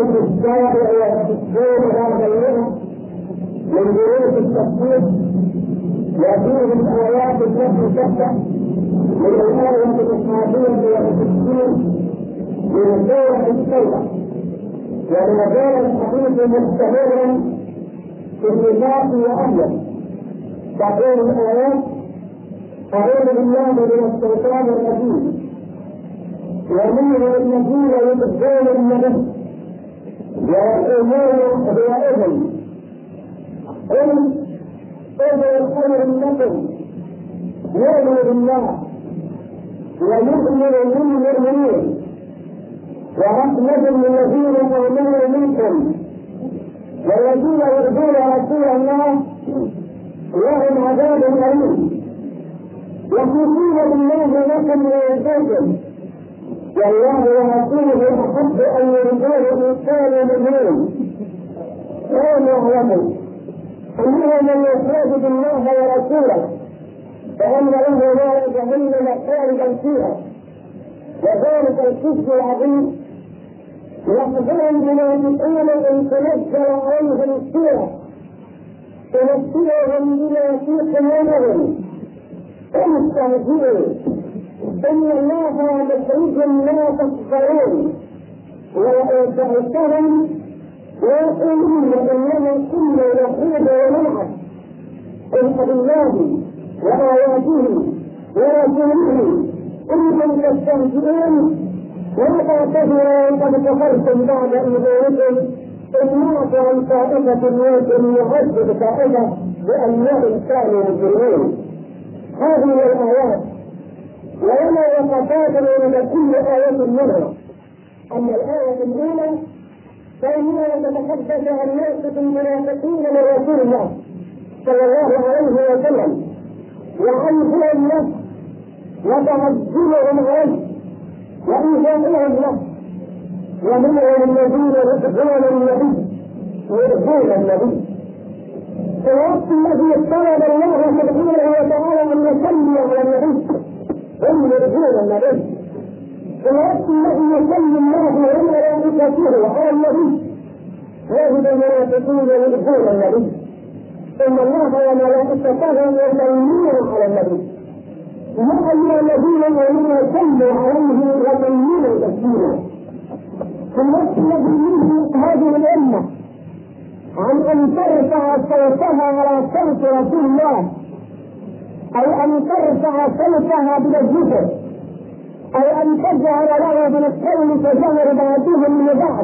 الشارع والتسجيل هذا اليوم من دروس التفسير وفيه الآيات التي تبدأ من الآية الإسرائيلية والتفسير من سورة التوبة وما زال الحديث مستمرا في النفاق وأهله. تقول الآيات: أعوذ بالله من الشيطان الرجيم ومنهم الذين يؤذون النبي ويقولون هو إذن قل إذن خير لكم يؤمن بالله ويؤمن للمؤمنين ورحمة للذين آمنوا منكم والذين يؤذون رسول الله لهم عذاب أليم يحلفون بالله لكم ويرضوكم والله ورسوله أحب أن يرضوه إن كانوا مؤمنين وهم يعلمون أنه من يحارب الله ورسوله فأن له نار جهنم خالدا فيها وذلك الكفر العظيم يحذر المنافقين أن تنزل عليهم السورة تنزلهم بما في قلوبهم استهزئوا إن الله مخرج ما تحذرون ويدعسهم ويقولون إنما كنا نخوض ونلعب قل بالله وآياته ورسوله كنتم تستهزئون ولا تعتذروا قد كفرتم بعد إيمانكم إن نعفو عن طائفة منكم نعذب طائفة بأنهم كانوا مجرمين. هذه الآيات ولا يتفاضل إلى كل آية منها. أما الآية الأولى فإنها تتحدث عن ناس المنافقين من رسول الله صلى الله عليه وسلم وعن هو النفس وتعذبهم عليه وإيذائهم له ومنهم الذين يؤذون النبي ويؤذون النبي في الوقت الذي طلب الله سبحانه وتعالى أن يصلي على النبي هم يؤذون النبي في الوقت الذي يصلي الله وملائكته على النبي يجد المنافقين يؤذون النبي إن الله وملائكته يصلون على النبي يا أيها الذين آمنوا صلوا عليه وسلموا تسليما. في الوقت الذي ينهي هذه الأمة عن أن ترفع صوتها على صوت رسول الله أي أن ترفع صوتها بمجلسه أي أن تجهر له بالقول كجهر بعضهم من بعض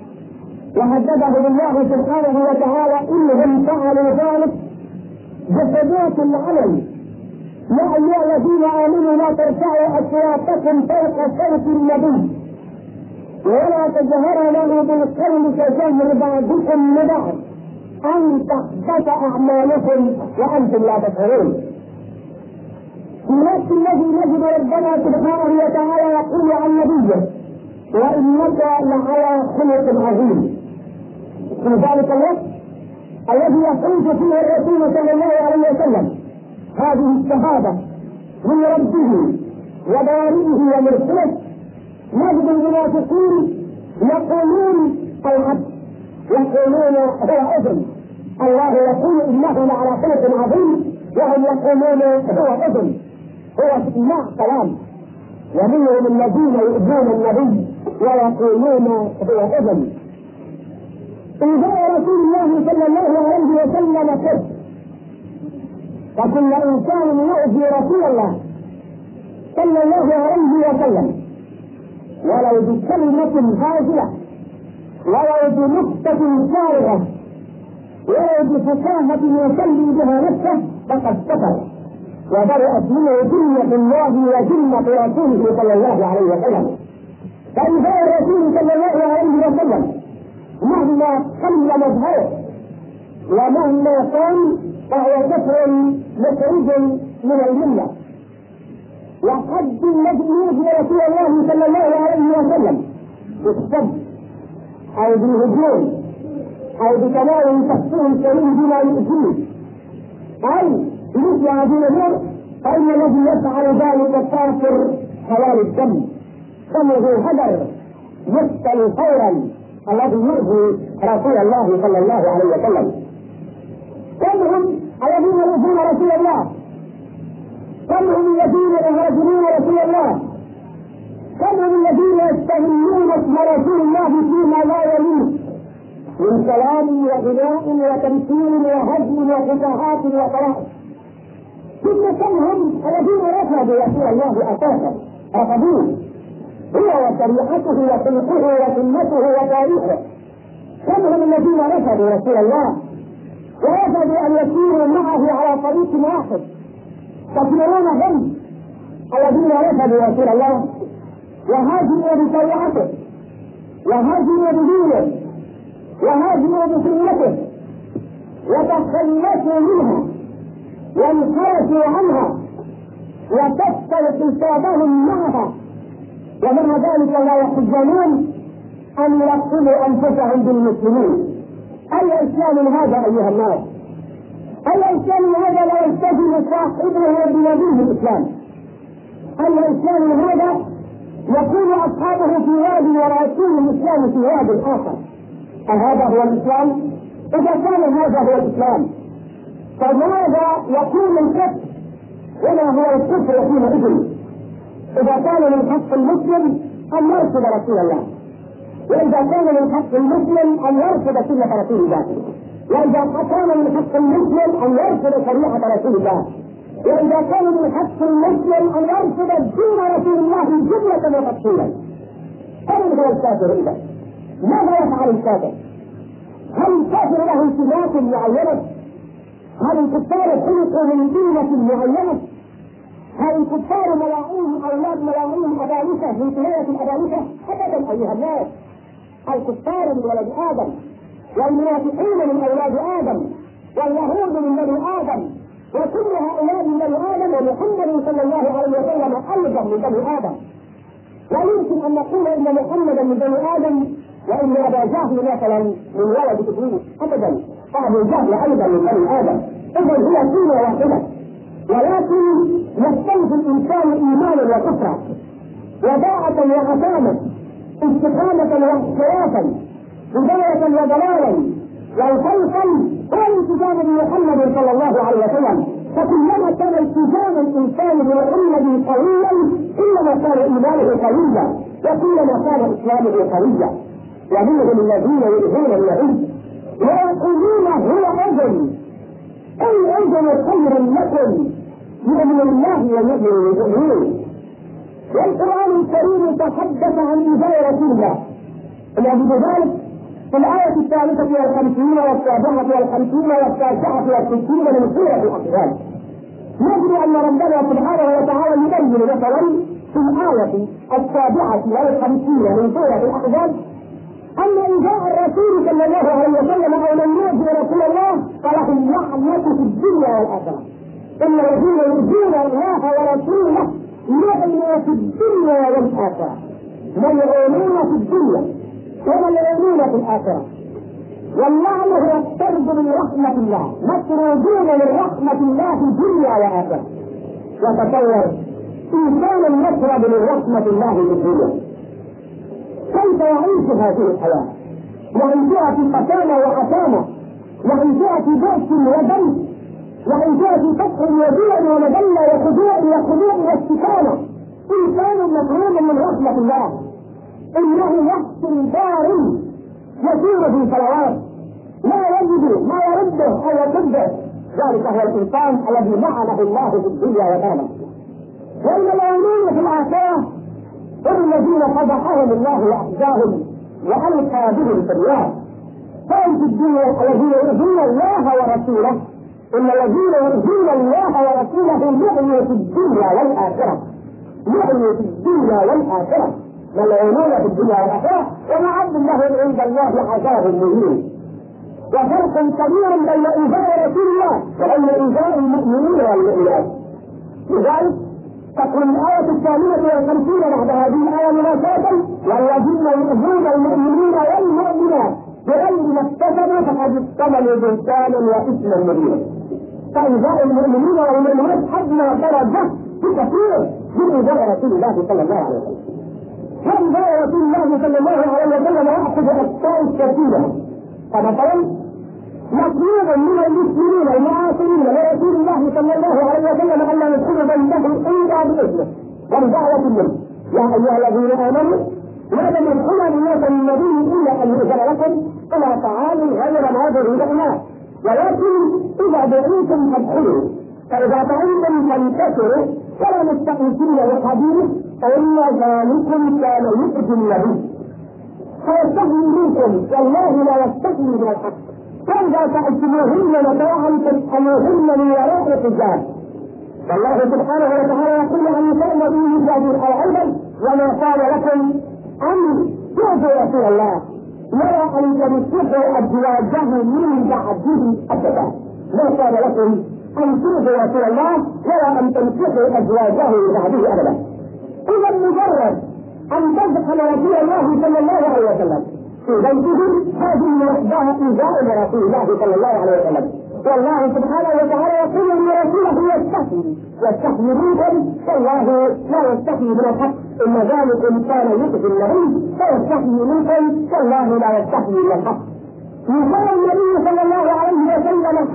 وهدده الله سبحانه وتعالى إنهم فعلوا ذلك بثبات العمل. يا أيها الذين آمنوا لا ترفعوا أصواتكم فوق صوت النبي ولا تجهروا له بالقول كجهر بعضكم لبعض أن تحبط أعمالكم وأنتم لا تشعرون. في نفس الذي نجد ربنا سبحانه وتعالى يقول عن نبيه وإنك لعلى خلق عظيم. في ذلك الوقت الذي يخرج فيه الرسول صلى الله عليه وسلم هذه الشهادة من ربه وبارئه ومرسله نجد المنافقين يقولون العبد يقولون هو إذن الله يقول إنه لعلى خلق عظيم وهم يقولون هو إذن هو استماع كلام ومنهم الذين يؤذون النبي ويقولون هو إذن. إذا رسول الله صلى الله عليه وسلم كذب فكل إنسان يؤذي رسول الله صلى الله عليه وسلم ولو بكلمة هازلة ولو بنكتة فارغة ولو بفكاهة يسلي بها نفسه فقد كفر وبرأت منه ذمة الله وذمة رسوله صلى الله عليه وسلم. فإذا الرسول صلى الله عليه وسلم مهما قل مظهره ومهما كان فهو كفر مخرج من المله. وحد الذي يؤذي رسول الله صلى الله عليه وسلم بالسب او بالهجوم او بتناول تفسير الكريم بما يؤذيه او بمثل هذه الامور فان الذي يفعل ذلك كافر حلال الدم دمه هدر يقتل فورا الذي يؤذي رسول الله صلى الله عليه وسلم. كم هم الذين يؤذون رسول الله؟ كم هم الذين يهاجمون رسول الله؟ كم هم الذين يستغلون اسم رسول الله فيما لا يليق من كلام وغناء وتمثيل وهزم وفكاهات وطرائف؟ ثم كم هم الذين رفضوا رسول الله اساسا، رفضوه هو وشريعته وخلقه وسنته وتاريخه. كم هم الذين رفضوا رسول الله ورفضوا ان يسيروا معه على طريق واحد؟ تسمعون هم الذين رفضوا رسول الله وهاجموا بشريعته وهاجموا بدينه وهاجموا بسنته وتخلصوا منها وانحرفوا عنها وكسروا حسابهم معها، ومع ذلك لا يحزنون ان يقتلوا انفسهم بالمسلمين. اي اسلام هذا ايها الناس؟ اي اسلام هذا لا يلتزم صاحبه بنبيه الاسلام؟ اي اسلام هذا يكون اصحابه في واد ولا يكون الاسلام في واد اخر؟ أهذا هو الاسلام؟ اذا كان هذا هو الاسلام فماذا يكون الكفر؟ وما هو الكفر حينئذ؟ اذا كان من حق المسلم ان يرفض رسول الله، واذا كان من حق المسلم ان يرفض سنه رسول الله، واذا كان من حق المسلم ان يرفض شريعه رسول الله، واذا كان من حق المسلم ان يرفض دين رسول الله جمله وتفصيلا، فمن هو الكافر اذا؟ ماذا يفعل الكافر؟ هل الكافر له سمات معينه؟ هل الكفار خلقوا من دينه معينه؟ هل الكفار ملاعين اولاد ملاعين ابالسه من كنايه الابالسه؟ ابدا ايها الناس، الكفار من ولد ادم، والمنافقين من اولاد ادم، واليهود من بني ادم، وكل هؤلاء من بني ادم، ومحمد صلى الله عليه وسلم ايضا من بني ادم. لا يمكن ان نقول ان محمدا من بني ادم وان ابا جهل مثلا من ولد ابليس، ابدا، فابو جهل ايضا من بني ادم. اذا هي سنه واحده، ولكن يختلف الانسان ايمانا وكفرا، وداعة وعتاما، استقامة واحترافا، هداية وضلالا، والخوفا والالتزام بمحمد صلى الله عليه وسلم. فكلما كان التزام الانسان بمحمد قويا كلما كان ايمانه قويا، وكلما كان اسلامه قويا. ومنهم الذين يؤذون النبي ويقولون هو اذن، اي اذن خير لكم يؤمن الله ويؤمن المؤمنين. والقرآن الكريم تحدث عن إيذاء رسول الله، الذي بذلك في الآية 53 والسابعة والخمسين والتاسعة والستين من سورة الأحزاب. نجد أن ربنا سبحانه وتعالى يبين مثلا في الآية 57 من سورة الأحزاب أن إيذاء الرسول صلى الله عليه وسلم أو من يؤذي رسول الله فله اللعنة في الدنيا والآخرة. إن الذين يؤذون الله ورسوله يعلمون في الدنيا والآخرة، ملعونون في الدنيا وملعونون في الآخرة. واللعنة هو الطرد من رحمة الله، مطرودون من رحمة الله في الدنيا والآخرة. وتصور إنسان يطرد من رحمة الله في الدنيا، كيف يعيش هذه الحياة؟ يعيشها في قسامة وعتامة، يعيشها في بؤس ودم، يعيشها في فقر وجوع ومذلة وخضوع واستكانة. إنسان مطرود من رحمة الله، إنه يحسن دار يسير في صلوات لا يجد ما يرده أو يصده. ذلك هو الإنسان الذي لعنه الله في الدنيا والآخرة. والملعونين في الآخرة هم الذين فضحهم الله وأخزاهم وألقى بهم في النار. فهم في الدنيا الذين يؤذون الله ورسوله، إن الذين يؤذون الله ورسوله يؤمنوا في الدنيا والآخرة، يؤمنوا في الدنيا والآخرة، ملعونون في الدنيا والآخرة، ومعد الله عند الله عذاب مهين. وفرق كبير بين إيذاء رسول الله وبين إيذاء المؤمنين والمؤمنات. لذلك تقول الآية 58 بعد هذه الآية مناسبة: والذين يؤذون المؤمنين والمؤمنات بغير ما اكتسبوا فقد احتملوا بهتانا وإثما مبينا. فإيذاء المؤمنين والمؤمنات أدنى درجة بكثير من إيذاء رسول الله صلى الله عليه وسلم. كان رسول الله صلى الله عليه وسلم يأخذ أشياء كثيرة، فمثلا مطلوب من المسلمين المعاصرين لرسول الله صلى الله عليه وسلم أن لا يدخلوا بينهم إلا بإذنه ودعوة منه. يا أيها الذين آمنوا لا تدخلوا بيوت النبي إلا أن يؤذن لكم إلى طعام غير ناظر إناه، ولكن إذا دعيتم فادخلوا، فإذا طعمتم فانتشروا ولا مستأنسين للحديث، فإن ذلكم كان يؤذي النبي فيستحيي منكم، والله لا يستحيي من الحق. فإذا سألتموهن متاعا فاسألوهن من وراء الحجاب. والله سبحانه وتعالى يقول عن نساء النبي يجادل أيضا: وما كان لكم أن تؤذوا رسول الله ولا أن تمسكوا أزواجه من بعده أبدا. ما كان لكم أن تؤذوا رسول الله ولا أن تمسكوا أزواجه من بعده أبدا. إذا مجرد أن تدخل رسول الله صلى الله عليه وسلم في بيته هذه وحدها إيذاء لرسول الله صلى الله عليه وسلم. والله سبحانه وتعالى يقول ان رسوله يستحيي منكم، والله لا يستحيي من الحق، ان ذلكم كان يؤذي النبي فيستحيي منكم، والله لا يستحيي من الحق. يقول النبي صلى الله عليه وسلم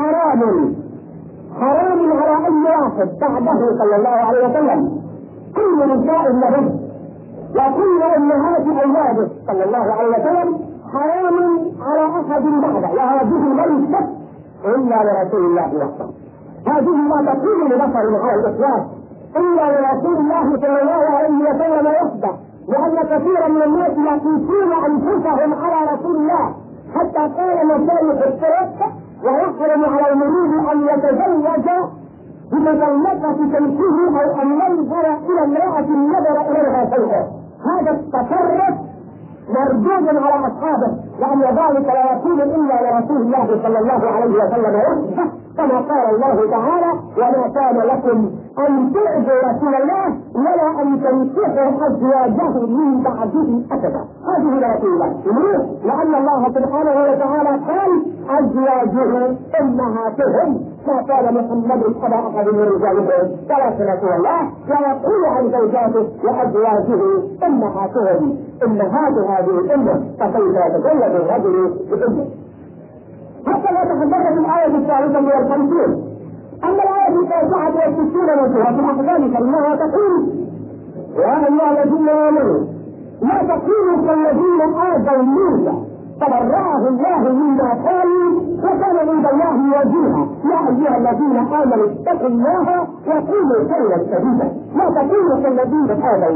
حرام على اي واحد بعده صلى الله عليه وسلم كل نساء النبي وكل امهات اولاده صلى الله عليه وسلم حرام على احد بعده، وهذه ليست إلا لرسول الله وحده. هذه لا تكون لبشر على الإطلاق إلا لرسول الله صلى الله عليه وسلم وحده، لأن كثيرا من الناس يقيسون أنفسهم على رسول الله، حتى قال مشايخ الطرق: ويحرم على المريد أن يتزوج بمطلقة تمشيه أو أن ينظر إلى امرأة نظر إليها شيئا. هذا التصرف مردود على أصحابه، لأن ذلك لا يكون إلا لرسول الله صلى الله عليه وسلم وحده، كما قال الله تعالى: وما كان لكم أن تؤذوا رسول الله ولا أن تنكحوا أزواجه من بعده أبدا. هذه لرسول الله. ليه؟ لأن الله سبحانه وتعالى قال: أزواجه أمهاتهم، ما كان محمد أبا أحد من رجالكم ولكن رسول الله، ويقول عن زوجاته: وأزواجه أمهاتهم. أمهات هذه الأمة، فكيف يتزوج الرجل بأمه؟ حتى لا تحدثت الآية الثالثة من الخمسين. أما الآية التاسعة والستون من سورة الأحزاب فإنها تقول: يا أيها الذين آمنوا لا تكونوا كالذين آذوا موسى فبرأه الله مما قالوا وكان عند الله وجيها. يا أيها الذين آمنوا اتقوا الله وقولوا قولا سديدا. لا تكونوا كالذين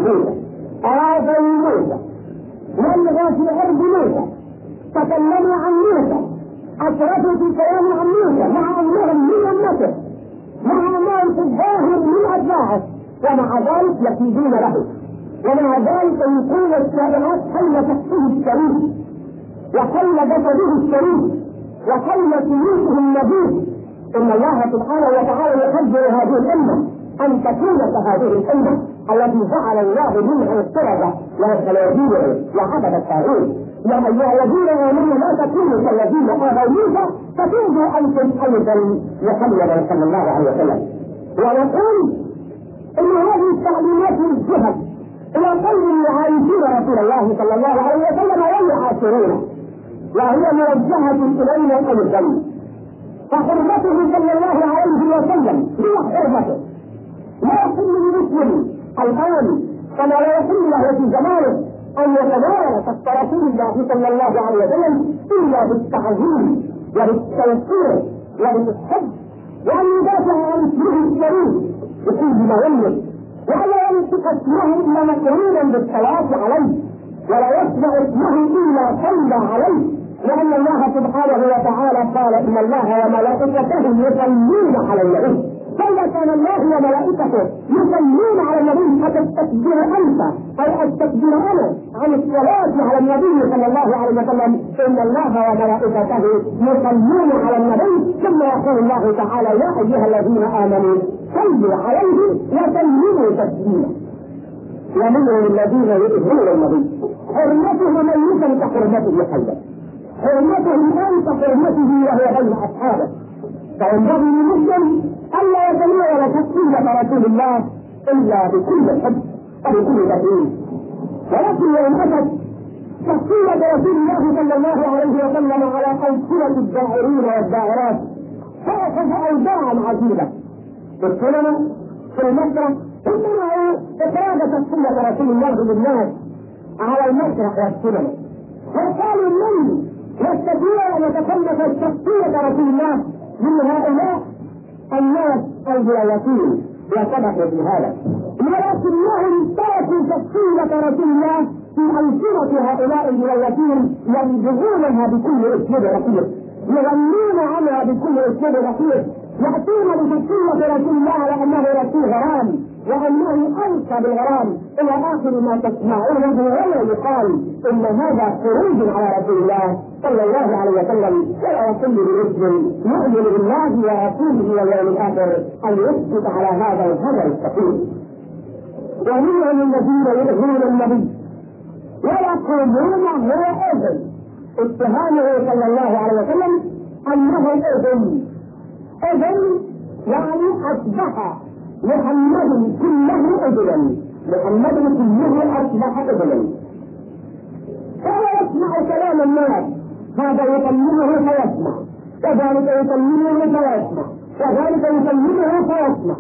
آذوا موسى والغوا في أرض موسى، تكلموا عن موسى، أشرفوا في كلام عن موسى مع أنهم من أمته، مع أنهم في الظاهر من أتباعه، ومع ذلك يكيدون له، ومع ذلك يقول الشائعات: حل شخصه الشريف، وحل جسده الشريف، وحل سلوكه النبيل. إن الله سبحانه وتعالى يقدر هذه الأمة أن تكون كهذه الأمة التي جعل الله منها القردة والخنازير وعبد الطاغوت. يا أيها الذين آمنوا لا تكونوا كالذين آذوا موسى فتوبوا أنتم أيضا محمدا صلى الله عليه وسلم. ونقول إن هذه التعليمات الجهد إلى قلب يعايشون رسول الله صلى الله عليه وسلم ويعاشرونه، وهي موجهة إلينا أيضا. فحرمته صلى الله عليه وسلم هي حرمته، لا يحل لمسلم الآن كما لا يحل له في زمانه أن يتناول كف رسول الله صلى الله عليه وسلم إلا بالتعظيم وبالتوقير وبالحب، وأن يدافع عن اسمه الشريف بكل ما يملك، ولا ينطق اسمه إلا مكرونا بالصلاة عليه، ولا يسمع اسمه إلا صلى عليه، لأن الله سبحانه وتعالى قال: إن الله وملائكته يصلون على النبي. فإذا كان الله وملائكته يصلون على النبي أتستكبر أنت أو أستكبر أنا عن الصلاة على النبي صلى الله عليه وسلم؟ إن الله وملائكته يصلون على النبي. ثم يقول الله تعالى: يا أيها الذين آمنوا صلوا عليه وسلموا تسليما. ومنهم الذين يؤذون النبي، حرمته ميتا كحرمته حيا، حرمته الآن كحرمته وهو بين أصحابه. فينبغي للمسلم ألا يتناول تسليمة رسول الله إلا بكل حب وبكل تسليم. ولكن لو انتهت شخصية رسول الله صلى الله عليه وسلم على ألسنة الداعرين والداعرات فأخذ أوضاعا عجيبة في السينما في المسرح ثم إخراج شخصية رسول الله للناس على المسرح والسينما. وقالوا من يستطيع أن يتكلف شخصية رسول الله من هؤلاء الناس الجلالتين وسبقوا في هذا، ولكنهم تركوا شخصية رسول الله في ألسنة هؤلاء الجلالتين ينبغونها بكل أسلوب رقيق، يغنون عنها بكل أسلوب رقيق، يأتون بشخصية رسول الله لأنه رسول غرام وأنه ألقى بالغرام إلى آخر ما تسمعونه، ولا يقال إن هذا خروج على رسول الله صلى الله عليه وسلم ولا يصل باسم يؤمن بالله ورسوله واليوم الآخر أن يسكت على هذا الهدر الثقيل. ومنهم الذين يؤذون النبي ويقولون هو أذن، اتهامه صلى الله عليه وسلم أنه أذن يعني أصبح محمد كله أذنا، محمد كله أصبح أذنا، فهو يسمع كلام الناس، هذا يكلمه فيسمع، وذلك يكلمه فيسمع، وذلك يكلمه فيسمع.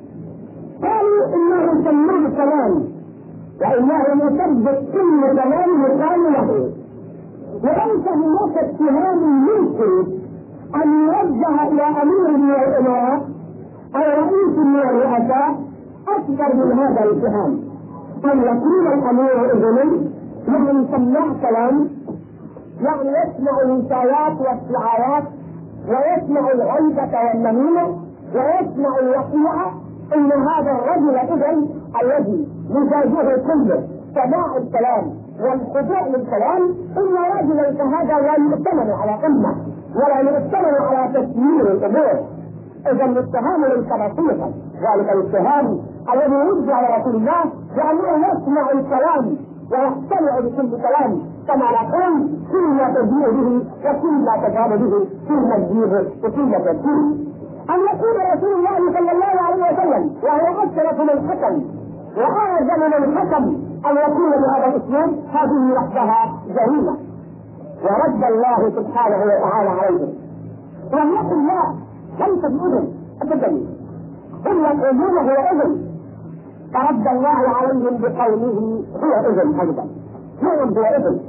قالوا إنه سماه كلام وإنه يصدق كل كلام يقال له، وليس هناك اتهام يمكن أن يوجه إلى أمير من الأمراء أو رئيس من الرؤساء أكثر من هذا الاتهام، أن يكون الأمير إذن يعني سماع كلام، يعني يسمع الحكايات والشعارات ويسمع الغيبة والنميمة ويسمع الوقيعة، إن هذا الرجل إذن الذي مزاجه كله سماع الكلام والخضوع للكلام، إن رجلا كهذا لا يؤتمن على أمة ولا يؤتمن على تسيير الأمور. إذا الاتهام ليس بسيطا، ذلك الاتهام الذي يرجع على رسول الله لأنه يسمع الكلام ويقتنع بكل كلام، كما نقول كل ما تجيء به وكل ما تجاب به، كل ما تجيبه وكل ما تجيبه. أن يكون رسول الله صلى الله عليه وسلم وهو أشرف من حكم وأعظم من حكم أن يكون بهذا الأسلوب، هذه وحدها جريمة، ورد الله سبحانه وتعالى عليهم. لم يقل لا ليس بأذن أبدا، هم يقولون هو أذن، فرد الله عليهم بقوله هو أذن أيضا، نعم هو أذن،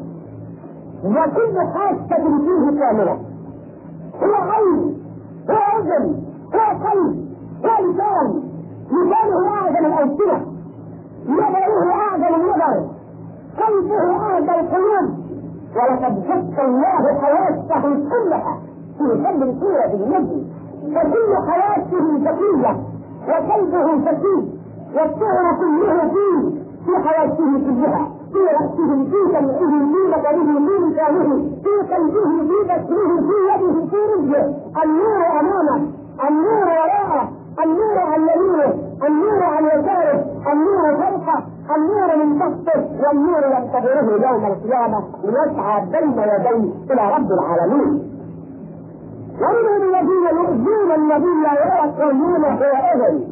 وكل حاسة فيه كاملة، هو عين، هو أذن، هو قلب، هو لسان، لسانه أعظم الألسنة، نظره أعظم النظر، قلبه أعظم القلوب، ولقد شق الله حواسه كلها في قلب سورة النجم، فكل حياته ذكية وقلبه ذكي والشعر كله فيه في حياته كلها، في رأسه، في سمعه، في بصره، في لسانه، في قلبه، في بصره، في يده، في رجله، النور أمامه، النور وراءه، النور عن يمينه، النور عن يساره، النور فوقه، النور من تحته، والنور ينتظره يوم القيامة ليسعى بين يديه إلى رب العالمين. ومنهم الذين يؤذون النبي ويقولون هو أذن،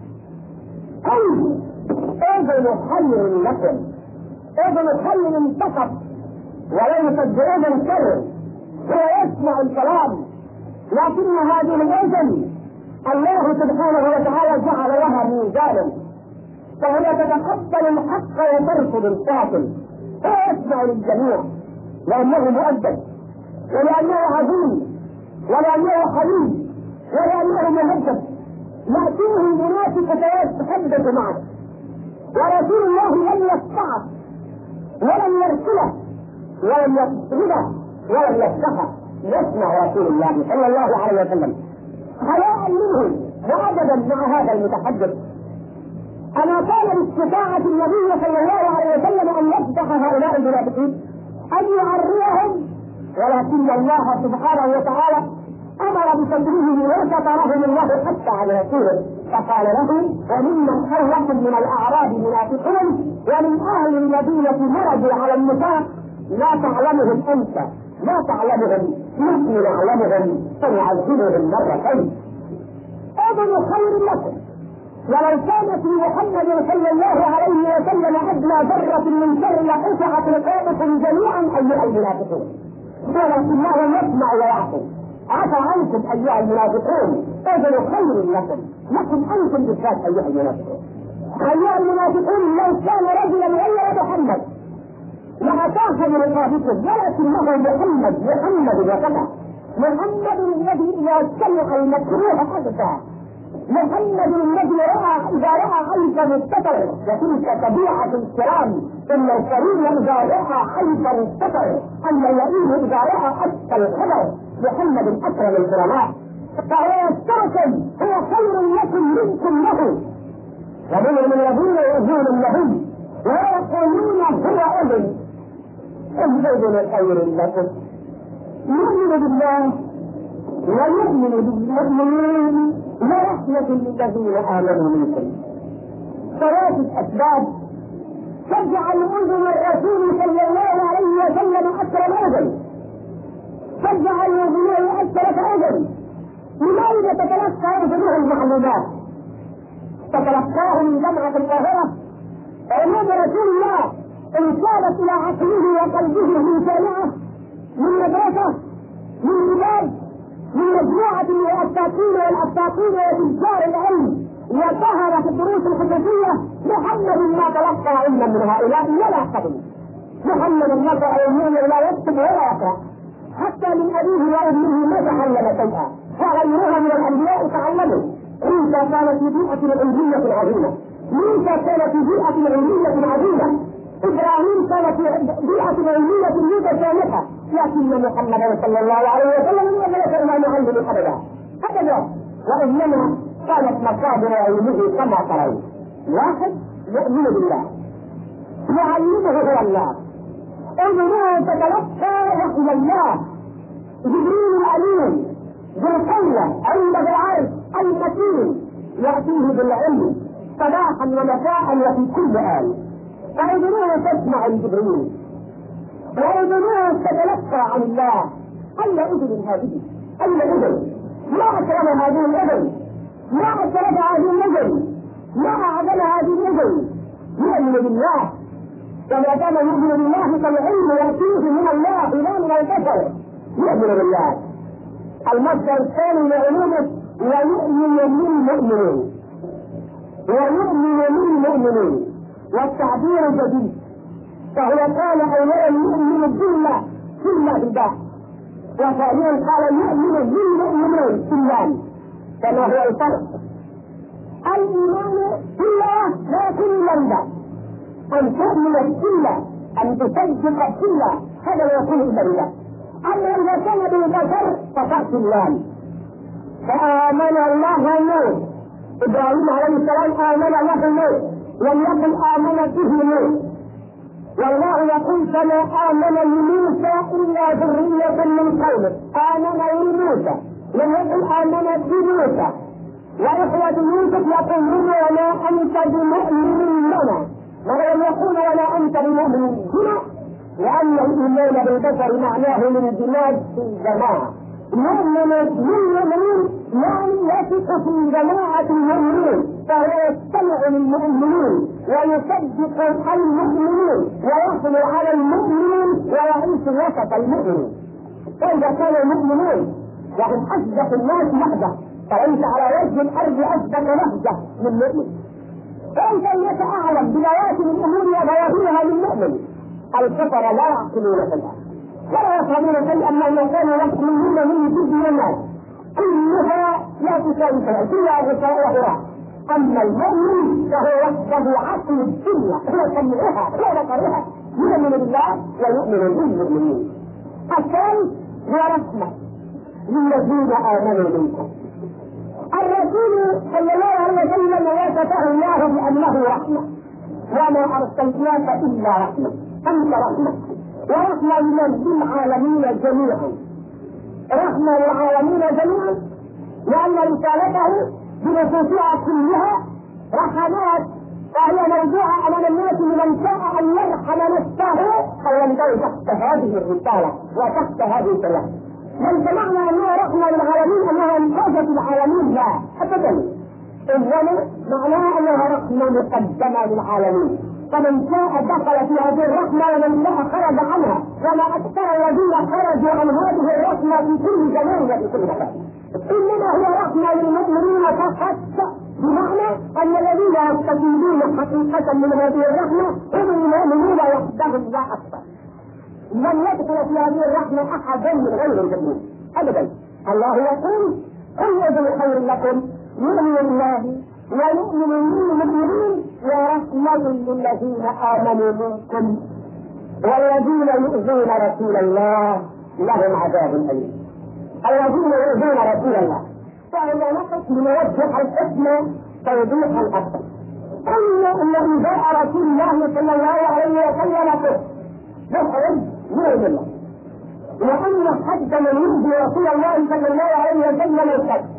أذن خير لكم، أذن خير فقط وليست بأذن شر، هو يسمع الكلام، لكن هذه الأذن الله سبحانه وتعالى جعل لها ميزانا، فهي تتقبل الحق وترفض الباطل، هو يسمع للجميع لأنه مؤدب ولأنه عظيم ولأنه حليم ولأنه مهذب، يأتيه المنافق فيتحدث معه، ورسول الله لم يقطعه ولم يرسله ولم يقصده ولم يفتحه، يسمع رسول الله صلى الله عليه وسلم حياء منه وأبدا مع هذا المتحدث. أما كان باستطاعة النبي صلى الله عليه وسلم أن يفتح هؤلاء المنافقين أن يعريهم، ولكن الله سبحانه وتعالى أمر بتدريبه وسترهم الله حتى على رسوله، فقال له وممن حولكم من الأعراب منافقون ومن أهل المدينة مرضوا على النفاق لا تعلمهم أنت، لا تعلمهم، نحن نعلمهم فنعذبهم مرتين. أذن خير لكم، ولو كانت لمحمد صلى الله عليه وسلم ادنى ذره من شر لقطعت رقابكم جميعا ايها المنافقون، ولكنه يسمع ويعصي. عفى عنكم ايها المنافقون، اذن خير لكم انتم بالذات ايها المنافقون. ايها المنافقون لو كان رجلا غير محمد لأتاها برقابكم، ولكنه محمد وكذا، محمد الذي إذا سمع المكروه أبدا، محمد الذي إذا رأى عيبا مستتر، وتلك طبيعة الكرام، إن الكريم إذا رأى عيبا مستتر، أما اللئيم إذا رأى أسفل الخبر. محمد أكرم الكرماء، فهو يستركم، هو خير لكم منكم له، ومن الذين يؤذون النبي ويقولون هو أذن الزيد خير لكم. يؤمن بالله ويؤمن بالمؤمنين ورحمة للذين آمنوا منكم. ثلاثة أسباب تجعل أذن الرسول صلى الله عليه وسلم أكرم أذن، تجعل أذنه أكثر أذن. لماذا تتلقى أذنه المعلومات؟ تتلقاه من جمعة القاهرة علوم رسول الله إن كانت إلى عقله وقلبه من جامعة، من مدرسة، من بلاد، من مجموعة من الأساطين والأساطين وتجار العلم وظهر في الدروس الخصوصية. محمد ما تلقى علما من هؤلاء ولا قبل. محمد نظر علميا لا يكتب ولا يقرأ، حتى من أبيه وأمه ما تعلم شيئا، وغيرها من الأنبياء تعلموا. عيسى كان في بيئة علمية عظيمة، موسى كان في بيئة علمية عظيمة، إبراهيم كان في بيئة علمية متسامحة، لكن محمد صلى الله عليه وسلم لم يكن معلم أبدا، وإنما كانت مصادر علمه كما ترون. واحد يؤمن بالله، يعلمه هو الله، أذنه تتلقى وحي الله، جبريل الأمين ذو القوة عند العرش المتين يأتيه بالعلم صباحا ومساء وفي كل آن، فأذنه تسمع الجبريل وأذنه تتلقى عن الله. أي أذن هذه؟ أي أذن؟ ما أكرم هذه الأذن، ما أكرم هذه الأذن، ما أعظم هذه الأذن. يؤمن بالله، وما دام يؤمن بالله فالعلم يأتيه من الله لا من البشر. يؤمن بالله المصدر الثاني لعلومه، ويؤمن للمؤمنين، ويؤمن للمؤمنين، والتعبير جديد، فهو قال أولا يؤمن بالله بالله، وثانيا قال يؤمن للمؤمنين بالله. فما هو الفرق؟ الإيمان بالله لا كل لنبا، أن تؤمن بالله، أن تصدق بالله، هذا يكون إلا بالله. أما إذا كان بالبشر فقط الله. فآمن الله النور، إبراهيم عليه السلام آمن له النور، لم يقل آمن به النور. والله يقول فما آمن لموسى إلا ذرية من قومه، آمن لموسى، لم يقل آمن بموسى. وإخوة يوسف يقولون وما أنت بمؤمن لنا، ولم يقول ولا أنت بمؤمن هنا، لأن الإيمان بالبشر معناه من الجماد في الجماعة. مؤمن للمؤمنين يعني يثق في جماعة المؤمنين، فهو يستمع للمؤمنين ويصدق المؤمنين ويحصل على المؤمنين ويعيش وسط المؤمنين. فإذا كانوا المؤمنون وهم أصدق الناس لحظة، فليس على وجه الأرض أصدق لحظة من مؤمن. فإذا الناس أعلم بلوازم الأمور وظواهرها للمؤمن. الكفر لا يعقلون شيئا ولا يفهمون شيئا مما كانوا يحكمون من جزء الناس، كلها لا تساوي شيئا، كلها غثاء وهراء. أما المؤمن فهو وحده عقل الدنيا، هو سمعها هو بصرها، يؤمن بالله ويؤمن بالمؤمنين. الثالث هو رحمة للذين آمنوا منكم. الرسول صلى الله عليه وسلم وصفه الله بأنه رحمة، وما أرسلناك إلا رحمة، أنت رحمة، ورحمة للعالمين جميعا، رحمة للعالمين جميعا، لأن رسالته بنصوصها كلها رحمات، فهي موضوعة أمام الناس لمن شاء أن يرحم نفسه فينتهي تحت هذه الرسالة وتحت هذه الشريعة. من سمعنا أنها رحمة للعالمين أنها انقذت العالمين، لا أبدا، إنما معناها انها رحمه مقدمه للعالمين، فمن شاء دخل في هذه الرحمه ومن شاء خرج عنها، وما اكثر الذين خرجوا عن هذه الرحمه في كل زمان وفي كل مكان. انما هي رحمه للمؤمنين فقط، بمعنى ان الذين يستفيدون حقيقه من هذه الرحمه هم المؤمنون وحدهم لا اكثر. لم يدخل في هذه الرحمه احد من غير المؤمنين ابدا. الله يقول: قل يجب خير لكم يؤمن الله ويؤمن للمؤمنين ورحمة للذين آمنوا منكم والذين يؤذون رسول الله لهم عذاب أليم. الذين يؤذون رسول الله، فإذا نقص لنوجه الحكمة توضيحا أكثر. أن الذي جاء رسول الله صلى الله عليه وسلم بحرم يؤذي الله، وأن حد من يؤذي رسول الله صلى الله عليه وسلم القتل.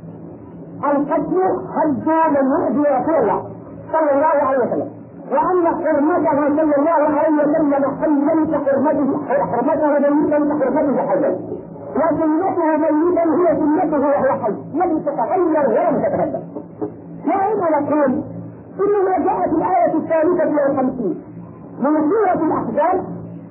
القتل حد من يؤذي رسول الله صلى الله عليه وسلم، وأن حرمته صلى الله عليه وسلم حلا كحرمته ميتا كحرمته حيا، وسنته ميتا هي سنته وهو حي، لم تتغير ولم تتبدل. وأنا نقول إنما جاءت الآية الثالثة والخمسين من سورة الأحزاب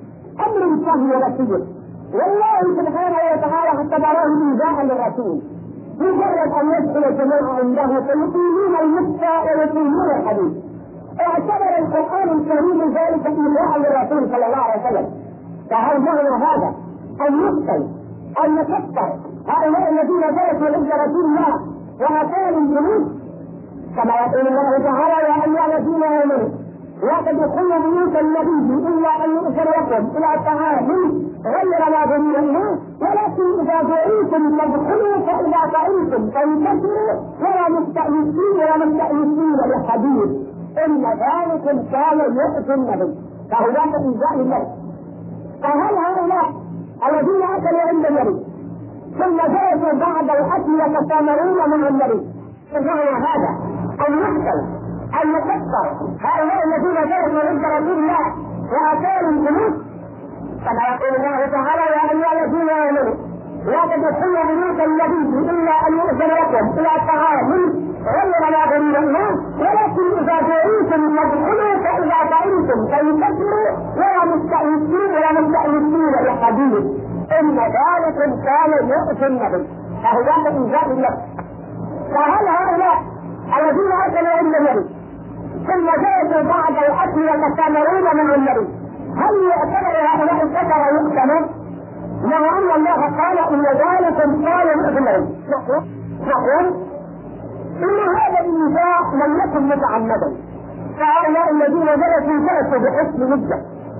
أمر سهل وبسيط، والله سبحانه وتعالى اعتبره إيذاء للرسول. مجرد ان يدخل الجماعه عنده فيقيمون المفتى ويقيمون الحديث. اعتبر القران الكريم ذلك ايذاء للرسول صلى الله عليه وسلم. فهل معنى هذا ان يقتل ان يكفر هؤلاء الذين درسوا عند رسول الله واتاهم الجنود؟ كما يقول الله تعالى: يا ايها الذين امنوا لا تدخلوا بيوت النبي الا ان يؤذن لكم الى طعام غير ناظرين اليه، ولكن اذا دعيتم فادخلوا فاذا طعمتم فانتشروا ولا مستأنسين لحديث ان ذلكم كان يؤذي النبي. فهناك ايذاء لله. فهل هؤلاء الذين اكلوا عند النبي ثم جلسوا بعد الاكل يتسامرون مع النبي، فمعنى هذا ان يقتل أن يكفر هؤلاء الذين جاءوا عند رسول الله وآتاهم جنود؟ كما يقول الله تعالى: يا أيها الذين آمنوا لا تدخلوا بيوت النبي إلا أن يؤذن لكم إلى طعام غير ناظرين اليه، ولكن إذا دعيتم فادخلوا فإذا طعمتم فانتشروا ولا مستأنسين لحديث إن ذلكم كان يؤذي النبي. فهذا إيذاء له. فهل هؤلاء الذين أكلوا عند النبي ثم جلسوا بعد الاكل يتسامرون مع النبي، هل يعتبر هؤلاء الكفر يقتلون؟ مع ان الله قال: ان ذلكم كان يؤذي النبي. نقول ان هذا الايذاء لم يكن متعمدا، فهؤلاء الذين جلسوا بحسن مده،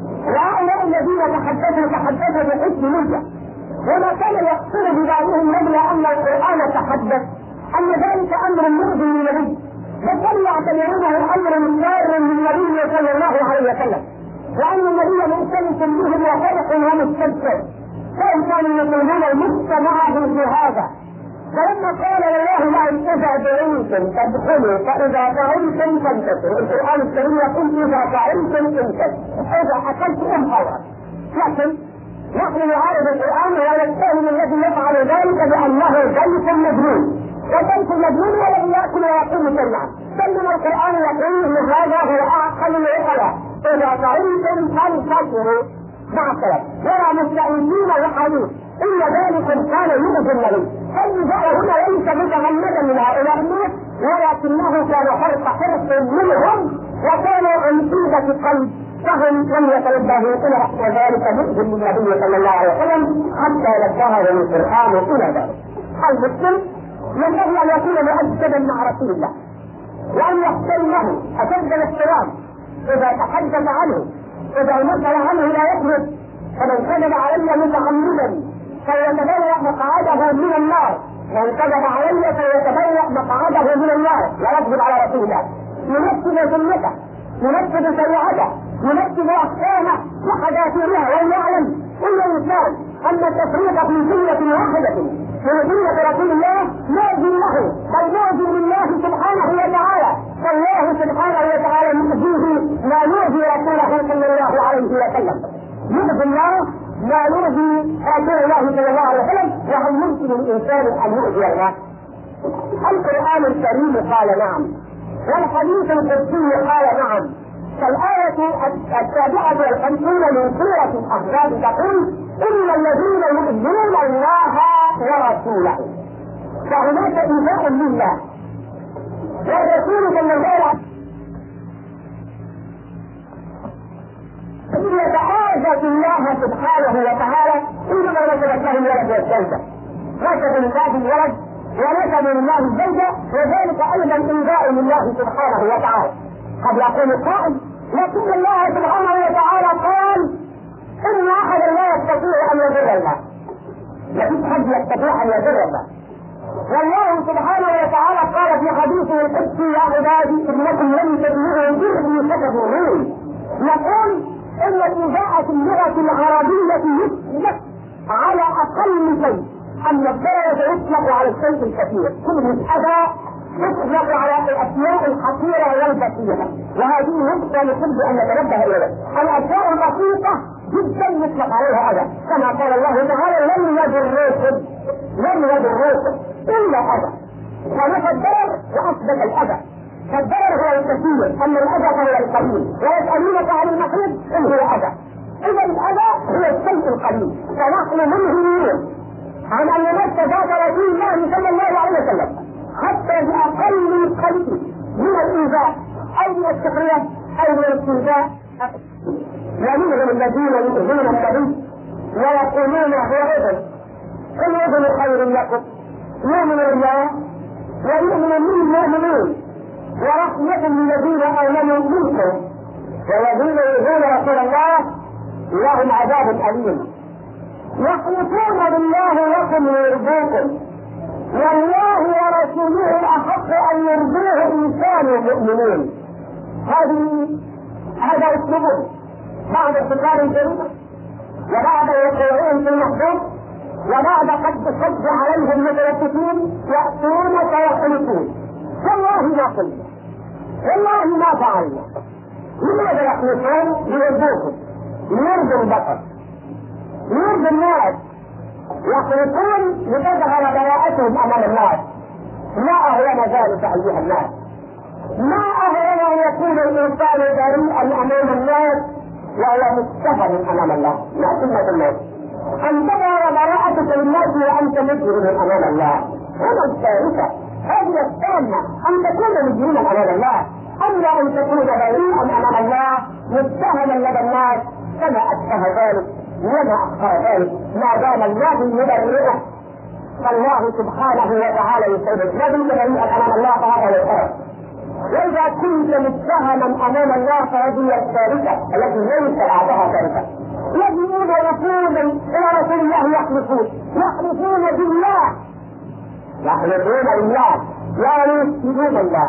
وهؤلاء الذين تحدثوا بحسن مده، وما كان يقصد ببعضهم لولا ان القران تحدث ان ذلك امر مؤذي للنبي، بل يعتبرونه امر سار للنبي صلى الله عليه وسلم، وان النبي مؤتمس بهم وفرح ومستبشر، فان كانوا يقولون المجتمع في هذا. فلما قال الله لهم: اذا دعيتم فادخلوا فاذا طعمتم فانتشروا، القران الكريم يقول: اذا طعمتم فانتشروا، اذا اكلتم فورا. لكن نحن نعارض القران ونتهم الذي يفعل ذلك بانه جيش مجنون، وجيش مجنون ولم ياكل ويقوم شيئا، بينما القران يقول ان هذا هو اعقل العقلاء: اذا طعمتم فانتشروا مع السلام ولا مستأنسين لحديث ان ذلكم كان يؤذي النبي. فالإيذاء هنا ليس متعمدا من هؤلاء الناس، ولكنه كان حرص منهم وكانوا عن طيبة قلب، فهم لم يتنبهوا الى وذلك مؤذي النبي صلى الله عليه وسلم حتى نبههم القران الى ذلك. المسلم ينبغي ان يكون مؤدبا مع رسول الله وان يحترمه اشد الاحترام. اذا تحدث عنه، اذا نقل عنه لا يخرج، فمن كذب علي متعمدا فيتبوأ مقعده من النار، من كذب علي فيتبوأ مقعده من النار. لا يكذب على رسول الله، ينفذ سنته، ينفذ شريعته، ينفذ احكامه وحذافيرها، ويعلم كل انسان ان التفريط في سنه واحده من سنه رسول الله مؤذي له، بل مؤذي لله سبحانه وتعالى، فالله سبحانه وتعالى يؤذيه ما يؤذي رسوله صلى الله عليه وسلم. يؤذي الله ما يؤذي رسول الله صلى الله عليه وسلم، وهل يمكن الانسان ان يؤذي الله؟ القران الكريم قال: نعم، والحديث القدسي قال نعم. فالآية 57 من سورة الأحزاب تقول إن الذين يؤذون الله ورسوله، فهناك إيذاء لله والرسول صلى الله عليه وسلم يتعاذى الله سبحانه وتعالى إنما نسبت له الولد والزوجة، نسب لله الولد ونسب لله الزوجة، وذلك أيضا إيذاء لله سبحانه وتعالى. قد يقول قائل لكن الله سبحانه وتعالى قال إن أحدا لا يستطيع أن يضر الله، لكن حد يستطيع أن يضر الله. والله سبحانه وتعالى قال في حديثه القدسي يا عبادي إنكم لم تبلغوا ضري فتضرون. يقول إن الإيذاء في اللغة العربية يطلق على أقل شيء، أن الضرر يطلق على الشيء الكثير. كلمة أذى يطلق على الأشياء الحقيرة والبسيطة، وهذه نقطة نحب أن نتنبه إليها. الأشياء البسيطة جدا يطلق عليها أذى، كما قال الله تعالى لن يضروكم إلا أذى، فنفى الضرر وأثبت الأذى. فالضرر هو الكثير، أما الأذى فهو القليل. ويسألونك عن المحيط إن هو أذى، إذا الأذى هو الشيء القليل. فنحن منهيون عن أن نمس ذات رسول الله صلى الله عليه وسلم حتى بأقل القليل من الإيذاء أو من السخرية أو من الاستهزاء. ومنهم الذين يؤذون النبي ويقولون هو أذن، قل أذن خير لكم يؤمن بالله ويؤمن المؤمنين ورحمة للذين آمنوا منكم والذين يؤذون رسول الله لهم عذاب أليم. يحلفون بالله لكم ليرضوكم والله ورسوله أحق أن يرضوه إن كانوا مؤمنين. هذا أسلوبهم بعد ارتكاب الجريمة وبعد وقوعهم في المحظور وبعد قد صد عليهم المتلففين يأتون فيحلفون والله ما قلنا والله ما فعلنا. لماذا يحلفون؟ ليرضوكم، ليرضوا البشر، ليرضوا الناس. يحلفون لتظهر براءتهم امام الناس. ما اهون ذلك ايها الناس، ما اهون ان يكون الانسان بريئا امام الناس وهو متهم امام الله. ما سنة الناس ان تظهر براءتك للناس وانت مجرم امام الله. هذا الكارثة، هذه التامة ان تكون مجرما امام الله، اما ان تكون بريئا امام الله متهما لدى الناس كما اشبه ذلك وما أخطأ ذلك ما دام الله يبرئه. فالله سبحانه وتعالى يسعدك، ما دمت بريئا أمام الله فهذا يسعدك. وإذا كنت متهما أمام الله فهذه الثالثة التي ليس بعدها ثالثة. يجيئون رسولا إلى رسول الله يحلفون بالله، يحلفون بالله يعني يسجدون الله.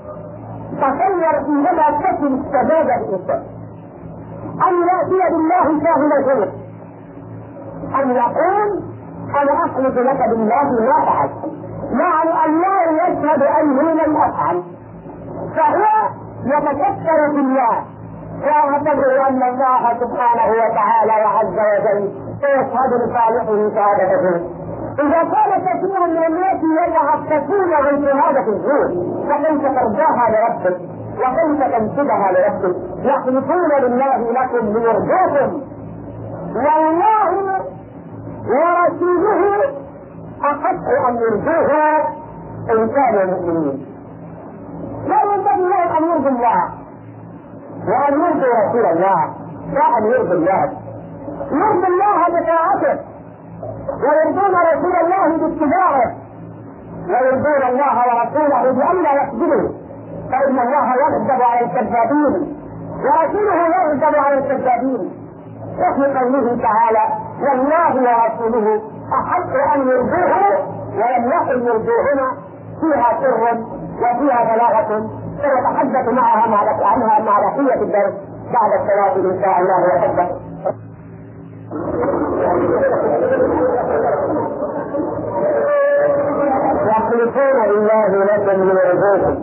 تصور حينما تكن السباب الإنسان أن يأتي بالله شاهد غيره، أن يقول أنا أحلف لك بالله ما فعلت، يعني الله يشهد أنه لم أفعل، فهو يتكثر بالله ويعتبر أن الله سبحانه وتعالى وعز وجل سيشهد لصالحه شهادته. إذا كان كثير من الناس يتعففون عن شهادة الزور فكيف ترجاها لربك وكيف تنسبها لربك؟ يحلفون بالله لكم ليرضوكم والله ورسوله أحق أن يرضوه إن كانوا مؤمنين. لا ينبغي لهم أن يرضوا الله وأن يرضوا رسول الله، لا أن يرضوا الناس. يرضوا الله بطاعته ويرضون رسول الله باتباعه ويرضون الله ورسوله بألا يكذبوا، فإن الله يغضب على الكذابين ورسوله يغضب على الكذابين. وفي قوله تعالى والله ورسوله أحق أن يرضوه ولم يكن يرضوهما فيها سر وفيها بلاغة سنتحدث عنها مع بقية الدرس بعد الصلاة إن شاء الله وحبه. يحلفون بالله لكم ليرضوكم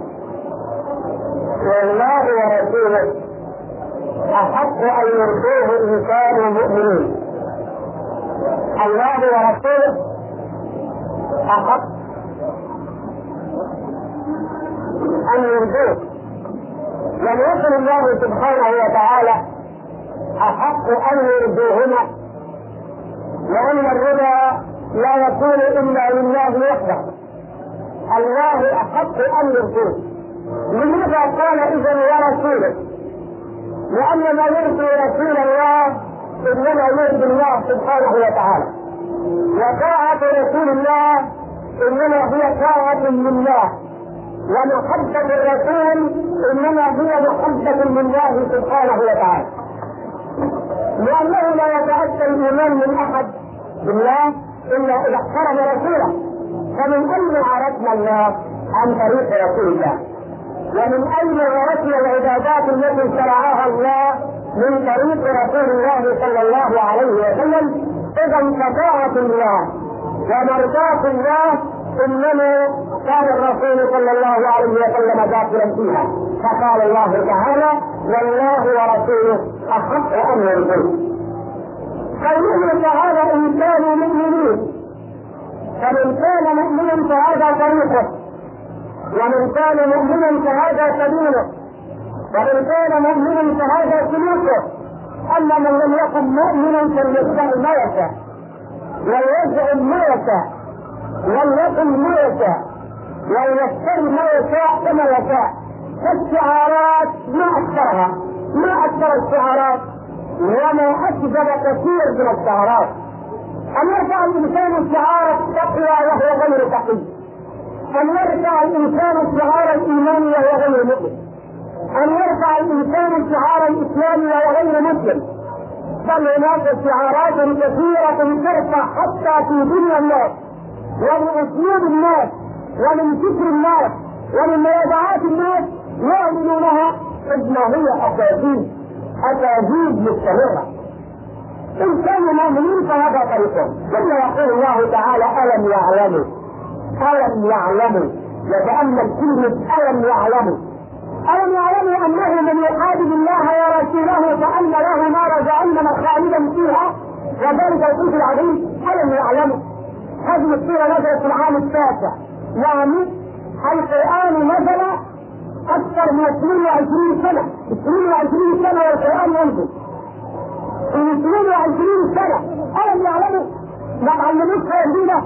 والله ورسوله أحق أن يرضوه إن كانوا مؤمنين. الله ورسوله أحق أن يرضوه. لم يكن الله سبحانه وتعالى أحق أن يرضوهما، لأن الرضا لا يكون إلا لله وحده، الله أحق أن يرضوه. لماذا قال إذن ورسوله؟ لأن ما يرضي رسول الله إنما يرضي الله سبحانه وتعالى، وطاعة رسول الله إنما هي طاعة لله، ومحبة الرسول إنما هي محبة لله سبحانه وتعالى، لأنه لا يتأتى الإيمان من أحد بالله إلا إذا احترم رسوله. فمن أين عرفنا الله؟ عن طريق رسول الله. ومن أين عرفنا العبادات التي شرعها الله؟ من طريق رسول الله صلى الله عليه وسلم. إذا فطاعة الله ومرضاة الله إنما كان الرسول صلى الله عليه وسلم داخلا فيها، فقال الله تعالى: والله ورسوله أحق أن يرضوه. فالمؤمن فهذا إنسان مؤمنين، فمن كان مؤمنا فهذا طريقه، ومن كان مؤمنا فهذا سبيله، ومن كان مؤمنا فهذا سلوكه. أما من لم يكن مؤمنا فليفعل ما يشاء ويزعم ما يشاء وليكن ما يشاء ويفتري ما يشاء كما يشاء. فالشعارات ما أكثرها، ما أكثر الشعارات وما أكذب كثير من الشعارات. أن يرفع الإنسان شعار التقوى وهو غير تقي، أن يرفع الإنسان شعار الإيمان وهو غير مؤمن، أن يرفع الإنسان شعار الإسلام وهو غير مسلم. بل هناك شعارات كثيرة ترفع حتى في دنيا الناس ومن أسلوب الناس ومن فكر الناس ومن ميادعات الناس يعملونها إذ هي أكاذيب مستمرة. إن كانوا مؤمنين فهذا طريقهم. ثم يقول الله تعالى: ألم يعلموا، ألم يعلموا. يتأمل كلمة ألم يعلموا. ألم يعلموا أنه من يحادث الله ورسوله فأن له نار جهنم خالدا فيها وذلك الفوز العظيم. ألم يعلموا. هذه السورة نزلت في العام 9، يعني القرآن نزل أكثر من 22 سنة، 22 سنة والقرآن ينزل في 22 سنة. ألم يعلموا؟ ما علموش خيرنا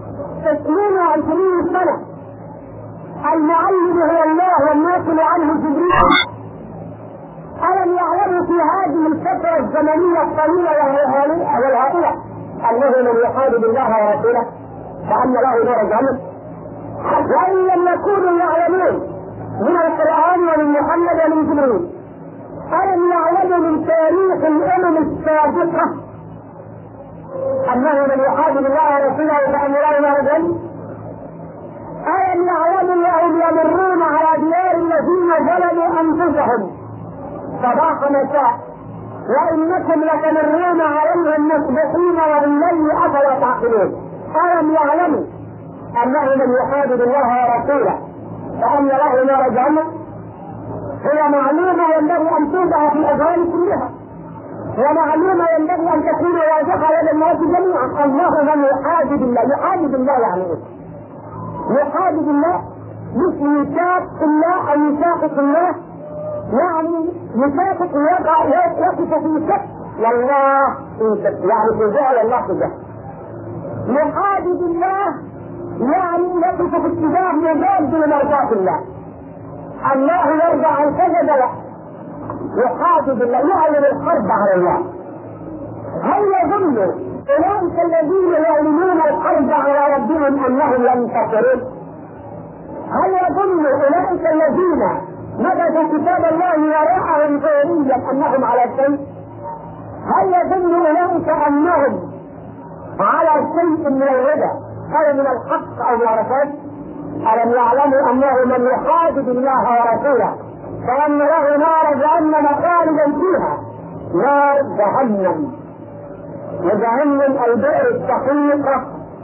22 سنة. المعلم هو الله والناقل عنه جبريل. ألم يعلموا في هذه الفترة الزمنية الطويلة والهائلة أنه من يحارب الله ورسوله فأن له نار جهنم؟ وإن لم يكونوا يعلمون من القرآن ومن محمد ومن جبريل، ألم يعلموا من تاريخ الأمم السابقة أنه من يحارب الله ورسوله فأن له نار جهنم؟ ألم يعلموا أنهم يمرون على ديار الذين ظلموا أنفسهم صباح مساء وإنكم لتمرون عليهم مصبحين وبالليل أفلا تعقلون؟ ألم يعلموا أنه من يحارب الله ورسوله فأن له نار جهنم؟ هي معلومة ينبغي أن توضع في الأذهان كلها، ومعلومة ينبغي أن تكون واضحة لدى الناس جميعا. الله من يحارب الله. يحارب الله يعني إيه؟ يحارب الله مش يشاق الله أو يشاقق الله، يعني يشاقق يقف في شك والله يعني في جهل الله في جهل. يحارب الله يعني يقف في اتجاه مضاد لمرضاة الله. الله يرضى عن كذا لا، يحارب الله يعلن الحرب على الله. هل يظن أولئك الذين يعلنون الحرب على ربهم أنهم ينتصرون؟ هل يظن أولئك الذين نبذوا كتاب الله وراءهم ظاهريا أنهم على شيء؟ هل يظن أولئك أنهم على شيء من الهدى أو من الحق أو معرفات؟ ألم يعلموا أنه من يحادث الله ورسوله فأن له نار جهنم خالدا فيها؟ نار جهنم، وجهنم البئر الشقيقة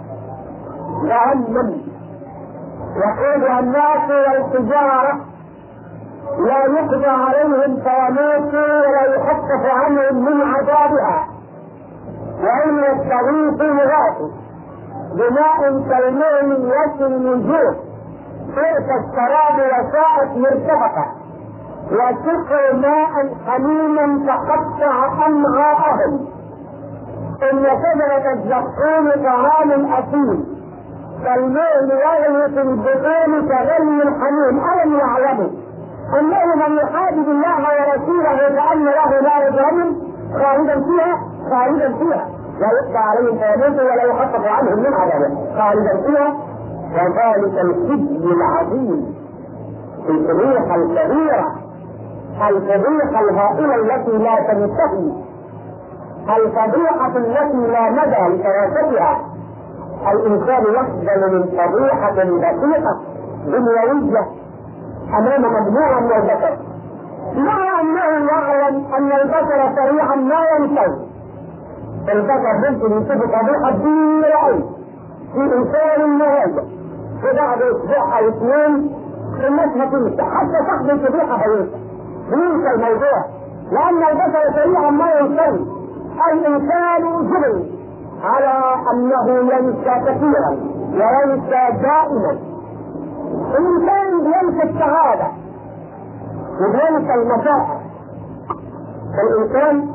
جهنم يقودها الناس والتجارة، لا يقضى عليهم فيموتوا ولا يخفف عنهم من عذابها، وإن يستغيثوا يغاثوا بماء كالمهل يشوي الوجوه صرت الشراب وساءت مرتفقة وسقوا ماء حميما فقطع أمعاءهم. إن شجرة الزقوم طعام أصيل فالماء يغلي في البطون كغلي الحميم. ألم يعلموا أنه من يحادد الله ورسوله فأن له نار جهنم خالدا فيها لا يقضى عليهم فيموتوا ولا يخفف عنهم من عذابه خالدا فيها. وذلك الخزي العظيم في الفضيحة الكبيرة، الفضيحة الهائلة التي لا تنتهي، الفضيحة التي لا مدى لشرافتها. الإنسان يخجل من فضيحة بسيطة دنيوية أمام مجموعة من البشر، مع أنه يعلم أن البشر سريعا ما ينسوا. البشر ممكن يشوفوا فضيحة كبيرة أوي في إنسان النهاية وبعد أسبوع أو اثنين الناس هتنسى، حتى صاحب الفضيحة هينسى الموضوع، لأن البشر سريعا ما ينسوا. الإنسان جبل على أنه ينسى كثيرا وينسى دائما. الإنسان بينسى السعادة وبينسى المشاعر. فالإنسان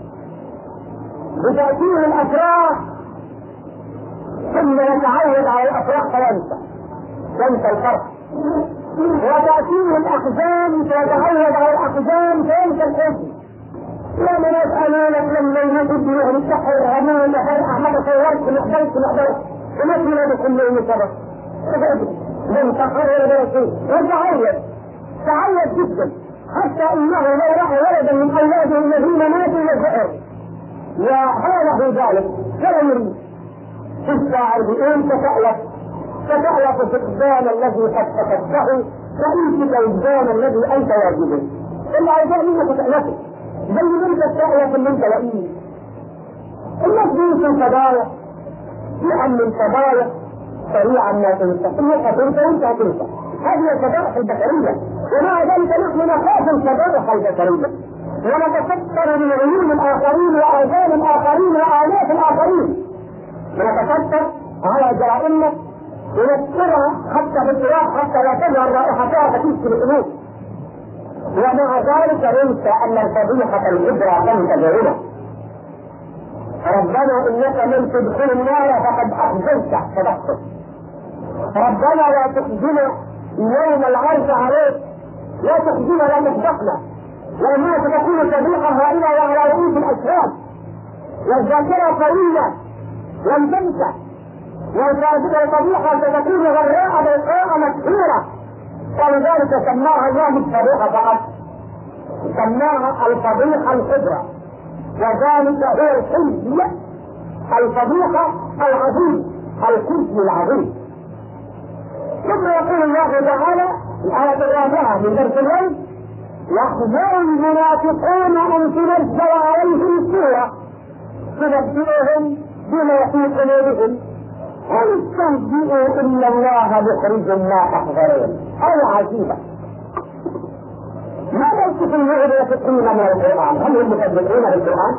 بتأثير الأفراح ثم يتعود على الأفراح فينسى الفرح، وتأثير الأحزان فيتعود على الأحزان فينسى الحزن. لما نسألونك لما يجب أن يفتحوا الغمام فرح ما تصورت نحضرت ونسلنا بكل يوم سبب من تقرر برسول تعود جدا، حتى إنه لو رأى ولدا من أولاده الذين ماتوا يزعر وهذا ذلك فلا يريد تستعر بإن تتألف فقدان الذي قد فقدته فإنك الوجدان الذي أنت واجبه. إلا إذا منك تتألفه بل منك التألف من تلئيه. الناس بينسوا الفضايا يعمل الفضايا سريعا ما تنسى، انك هتنسى وانت هتنسى. هذه الفضائح البشرية، ومع ذلك نحن نخاف الفضائح البشرية ونتستر من عيون الآخرين وآذان الآخرين وآلاف الآخرين، ونتستر على جرائمنا ونذكرها حتى بالقراء حتى لا تظهر رائحتها فتشكي القلوب. ومع ذلك ننسى أن الفضيحة الكبرى تنتظرنا. ربنا إنك من تدخل النار فقد أخزيت صدقته. ربنا لا تخزنا يوم العرض عليك، لا تخزنا لا نفضحنا، لأنها ستكون فضيحة هائلة وعلى رؤوس الأشهاد، والذاكرة قوية لم تنسى، والفضيحة ستكون غراء بيضاء مشهورة. ولذلك سماها الله الفضيحة فقط، سماها الفضيحة الكبرى، وذلك هو الخزي الفضيحة العظيم الخزي العظيم. ثم يقول الله تعالى الآية الرابعة من درس اليوم: يحذر المنافقون أن تنزل عليهم سورة تنبئهم بما في قلوبهم هل تهزئوا إلا الله مخرج ما تحذرون. آية عجيبة. ماذا يصف المنافقين من القرآن؟ هل هم مصدقون بالقرآن؟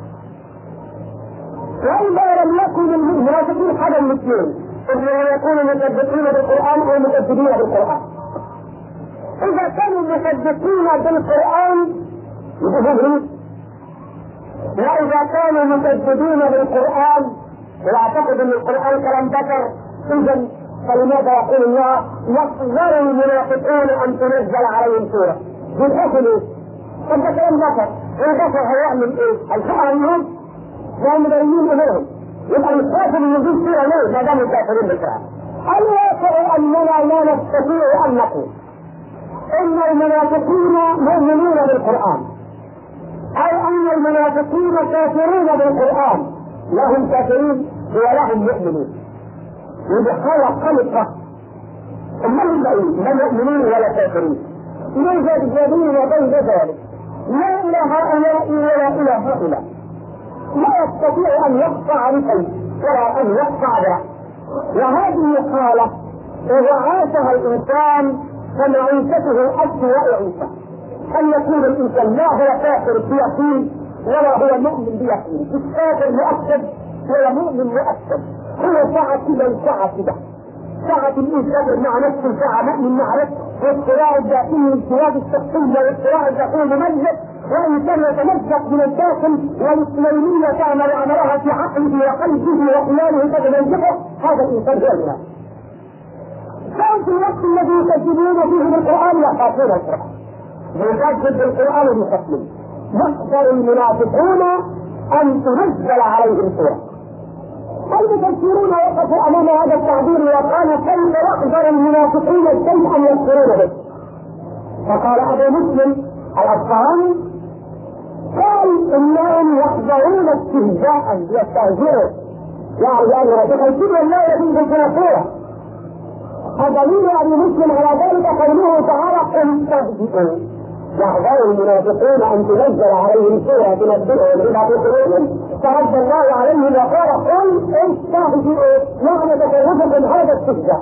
وإذا لم يكن المنافقين حاجة من اثنين، إما يكونوا مصدقين بالقرآن أو مكذبين بالقرآن. إذا كانوا مصدقين بالقرآن يجوزون، وإذا كانوا مكذبين بالقرآن ويعتقد أن القرآن كلام بشر، إذا فلماذا يقول الله يحذر المنافقون أن تنزل عليهم سورة؟ بالحكم ايه؟ طب ده كلام بشر، والبشر هيعمل ايه؟ الحق منهم لأن مبينين أمورهم، يبقى الخوف من نزول سورة ليه ما دام الكافرين بالقرآن؟ الواقع أننا لا نستطيع أن نقول إن المنافقين مؤمنون بالقرآن أو أن المنافقين كافرون بالقرآن. لهم كافرين ولهم مؤمنين، وبحالة خلقة أمهم بأيه لا مؤمنين ولا كافرين. ليس بجميل بين ذلك، لا إلى هؤلاء ولا إلى هؤلاء، لا يستطيع أن يقطع بشيء ولا أن يقطع به. وهذه حالة إذا عاشها الإنسان فمعيشته أسوأ عيشة، أن يكون الإنسان لا هو كافر بيقين ولا هو مؤمن بيقين، الكافر مؤكد ولا مؤمن مؤكد، هو ساعة كده وساعة كده، ساعة الإنسان مع نفسه، ساعة مؤمن مع نفسه، والصراع الداخلي والسواد الشخصية والصراع الداخلي مميز، وإنسان يتمزق من الداخل، والإسلامية تعمل عملها في عقله وقلبه وخياله تتمزقه، هذا الإنسان هو المنافق. كان في الوقت الذي يكذبون فيه بالقرآن يخافون القرآن، يكذب بالقرآن بخصمه. يحذر المنافقون أن تنزل عليهم سورة. المفسرون وقفوا أمام هذا التعبير وقال كيف يحذر المنافقين شيئا يذكرون به. فقال أبو مسلم الأصفهاني قال إنهم يحذرون استهزاء يستهزئوا، يعني أن يتخيلوا الله يجوز الكنافورة. الدليل أبي مسلم على ذلك قوله تعالى قل استهزئوا. يحذر المنافقون أن تنزل عليهم سورة تنبئهم بما في قلوبهم، فرد الله عليهم وقال قل استهزئوا، يعني تخوفكم هذا الاستهزاء.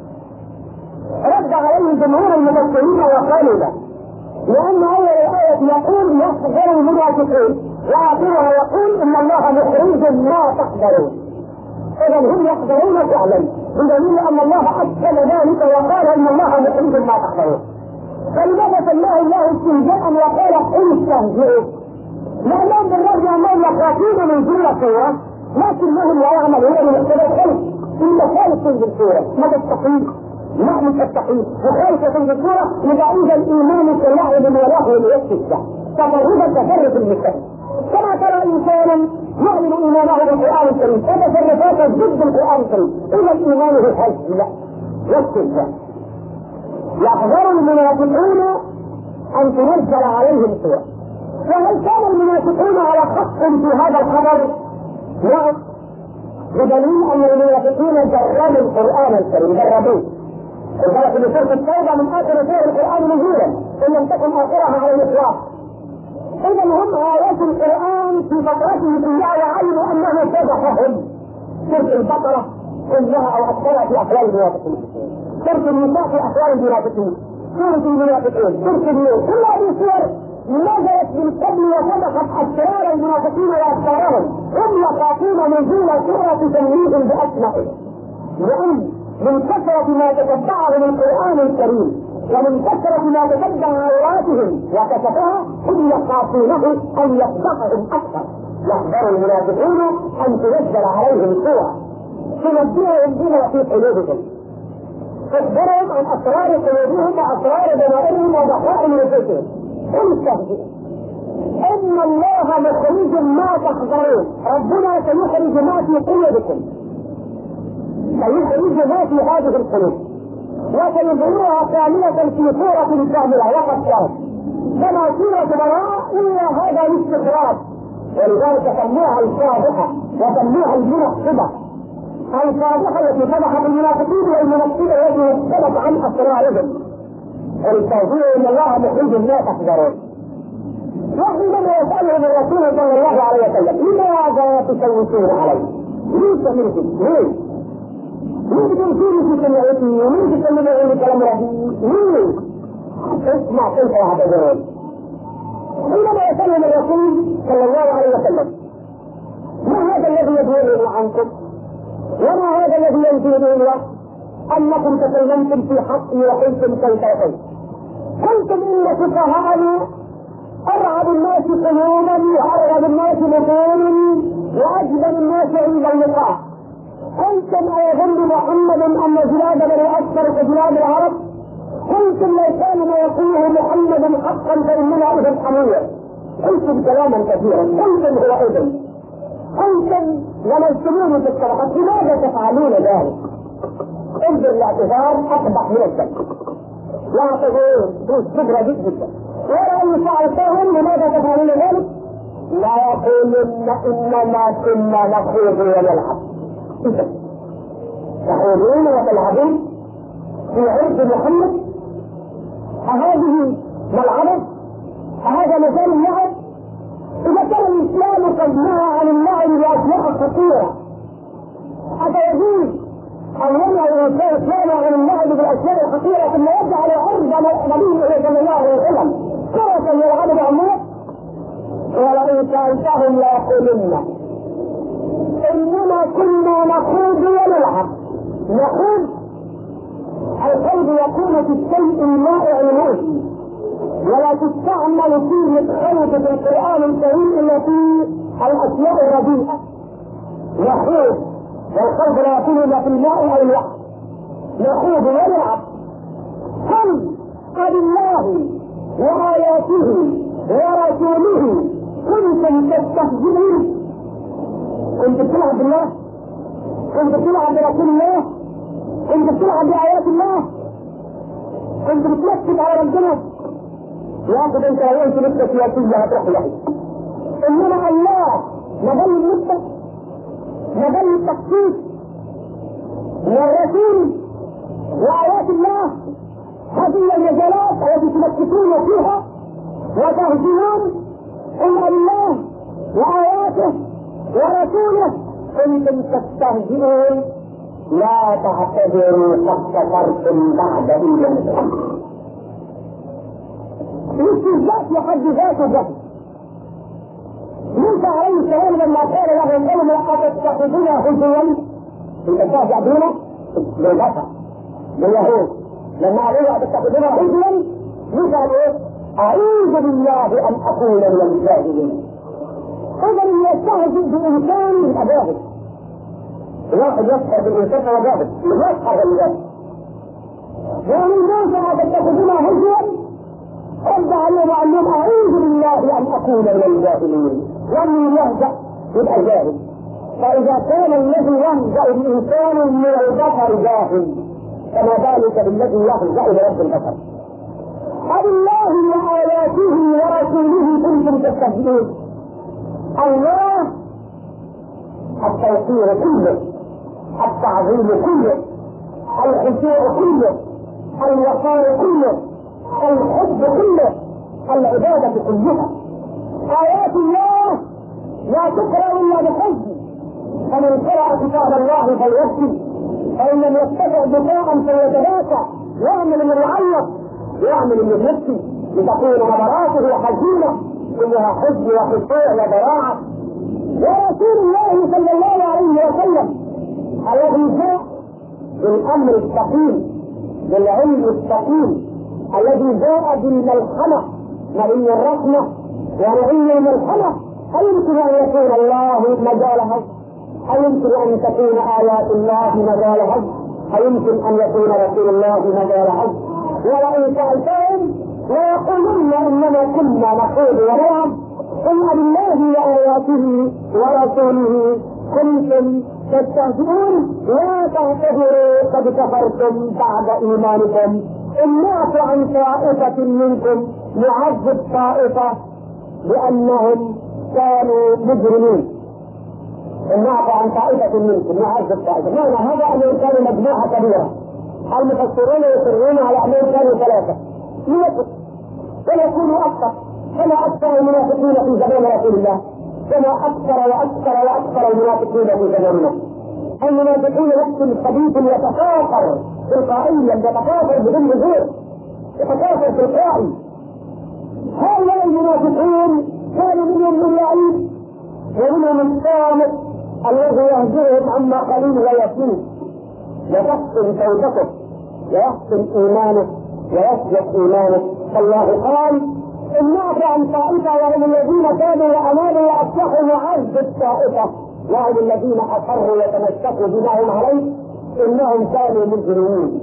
رد عليه جمهور المفسرين وقالوا لا، لأن أول الآية يقول يحذر المنافقين، وآخرها يقول إن الله مخرج ما تحذرون. إذا هم يحذرون فعلا، بدليل أن الله أكد ذلك وقال إن الله مخرج ما تحذرون. فلماذا سماه الله استهزاء وقال قل استهزئوا؟ لأنهم بالرغم أنهم يخافون من جل الصورة، لكنهم لا يعملون بمقتضى الخلق في مخالف الصورة. ماذا التقييد؟ نعم التقييد مخالفة الصورة، إذا الإيمان كاللعب بمولاه ليكتب تفردا تفرد المثال. كما ترى إنسانا يعلن إيمانه بالقرآن الكريم وتصرفاته ضد القرآن الكريم، إذا الإيمان هو الحج لا يكتب. يحذر المنافقون أن تنزل عليهم سورة. فهل كان المنافقون على حق في هذا الخبر؟ نعم، بدليل أن المنافقين جربوا القرآن الكريم، جربوه. وذلك في سورة التوبة من آخر سور القرآن نزولا، إن لم تكن آخرها على الإطلاق. إذا هم آيات القرآن في فترته كلها وعلموا أنه سبقهم. سورة البقرة كلها أو أكثرها في أحوال المنافقين، سورة النساء في أحوال المنافقين، سورة المنافقين، سورة النور، كل هذه السور نزلت من قبل وسبقت أسرار المنافقين وأسرارهم. هم يخافون نزول سورة تمييز بأسمائهم، لأن من كثرة ما تتبعه من القرآن الكريم ومن كثرة ما تتبع عوراتهم وكشفها هم يخافونه أن يفضحهم أكثر. يحذر المنافقون أن تنزل عليهم سورة تنبئهم بما في قلوبهم، تخبرهم عن أسرار قلوبهم وأسرار ضمائرهم وضحائر نفوسهم. قل استهزئوا إن الله مخرج ما تحذرون. ربنا سيخرج ما في قلوبكم، سيخرج ما في هذه القلوب وسيظهرها كاملة في صورة كاملة وقد كان كما سورة براءة إلا هذا الاستخراج. ولذلك سموها الفاضحة وسموها المنقبة. الفاضحة التي فضحت المنافقين والمنقبة التي نقبت عن أسرارهم. والتوضيح إن الله مخرج ما تحذرون. وحينما يسألهم الرسول صلى الله عليه وسلم لماذا تشوشون عليه؟ ليس منكم ليه؟ مين تنسيني في سمعتي ومين تسلموا كلام ربي؟ مين؟ اسمع كيف يعتذرون. حينما يسألهم الرسول صلى الله عليه وسلم ما هذا الذي يدور عنكم؟ وما هذا الذي ينفي الله؟ أنكم تكلمتم في حقي وقلتم كيف وكيف. قلتم إن فقهاءنا أرعب الناس قلوبا وأرغب الناس بطونا وأجبن الناس عند اللقاء. قلتم أيظن محمد أن جلاد بني أكثر كجلاد العرب؟ قلتم لو كان ما يقوله محمد حقا فإننا إذا حمية. قلتم كلاما كثيرا. قلتم هو إذن. قلتم ولستموني في الطرقات. لماذا تفعلون ذلك؟ انظر الاعتذار أقبح من الذنب. يعتذرون بالصبر جدا. ولو سألتهم لماذا تفعلون ذلك؟ لا يقولن إنما كنا نخوض ونلعب. تخوضون وتلعبون في عرض محمد؟ أهذه ملعبة؟ أهذا مجال اللعب؟ إذا كان الإسلام قد نهى عن اللعب بأشياء خطيرة، أفيجوز أن يمنع الإسلام عن اللعب بالأشياء الخطيرة ثم يجعل عرض نبيه صلى الله عليه وسلم كرة يلعب بأمور؟ ولئن سألتهم ليقولن إنما كنا نخوض ونلعب. نخوض القلب يكون في الشيء المائع المؤذي، ولا تستعمل كلمة خوف في القرآن الكريم إلا في الأشياء الرديئة يخوض، والقلب لا يكون إلا في الماء أو الوحش يخوض ويلعب. قل أبالله وآياته ورسوله كنتم تستهزئون. كنت بتلعب بالله؟ كنت بتلعب برسول الله؟ كنت بتلعب بآيات الله؟ كنت بتنكد على ربنا؟ ياخذ انت لو انت نكتة سياسية هتروح له. انما الله مجال النكتة، مجال التخصيص، والرسول وآيات الله، هذه المجالات التي تنكتون فيها وتهزمون. قل الله وآياته ورسوله كنتم تستهزئون لا تعتذروا قد كفرتم بعد إيمانكم. الاستهزاء في حد ذاته جهل. موسى عليه السلام لما قال لهم انهم اتتخذونا هزوا، التشاهد بنا بالبشر باليهود، لما قالوا اتتخذونا هزوا موسى قال ايه؟ اعوذ بالله ان اكون من الجاهلين. اذا يستهزئ بانسان يبقى جاهل. الواحد يسحر بالانسان هو جاهل، يسحر بالله. ومن موسى اتتخذونا هزوا رد عليهم وقال لهم اعوذ بالله ان اكون من الجاهلين. ومن يهزأ يبقى جاهل. فاذا كان الذي يهزأ الانسان من البشر جاهل، فما بالك بالذي يهزأ برب البشر. أبالله وآياته ورسوله كنتم تستهزئون. الله التوقير كله، التعظيم كله، الخشوع كله، الوقار كله، الحب كله، العبادة كلها. آيات الله لا تقرأ إلا بحب، فمن قرأ كتاب الله فليبكي، فإن لم يستطع بكاء فليتباكى، يعمل من يعلق، يعمل من يبكي، لتكون نظراته حزينة كلها حب وخشوع وبراعة. ورسول الله صلى الله عليه وسلم الذي جاء بالأمر الثقيل بالعلم الثقيل، الذي جاء بالملحمة نبي الرحمة ونبي الملحمة، هل يمكن أن يكون الله مجالها؟ هل يمكن أن تكون آيات الله مجالها؟ هل يمكن أن يكون رسول الله مجالها؟ ولئن سألتهم ليقولن إنما كنا نخوض ونلعب. قل أبالله وآياته ورسوله كنتم تستهزئون لا تعتذروا قد كفرتم بعد إيمانكم. إن نعفو عن طائفة منكم نعذب طائفة بأنهم كانوا مجرمين. إن نعفو عن طائفة منكم نعذب طائفة، معنى هذا أنهم كانوا مجموعة كبيرة. المفسرون يصرون على أنهم كانوا ثلاثة يوسف، ويكونوا أكثر، كما أكثر المنافقين في زمان رسول الله، كما أكثر وأكثر وأكثر المنافقين في زماننا. المنافقون نفس خبيث يتكاثر تلقائيا، يتكاثر بدون جذور، يتكاثر تلقائي. هؤلاء المنافقون كانوا منهم اللعين ومنهم الصامت الذي يهجرهم عما قليل لا يسير، وتحسن توبته ويحسن إيمانه ويصلح إيمانه. فالله قال إن نعفو عن طائفة وهم الذين كانوا وأمانوا وأصلحوا نعذب الطائفة وهم الذين أصروا وتمسكوا بما هم عليه إنهم كانوا مجرمين.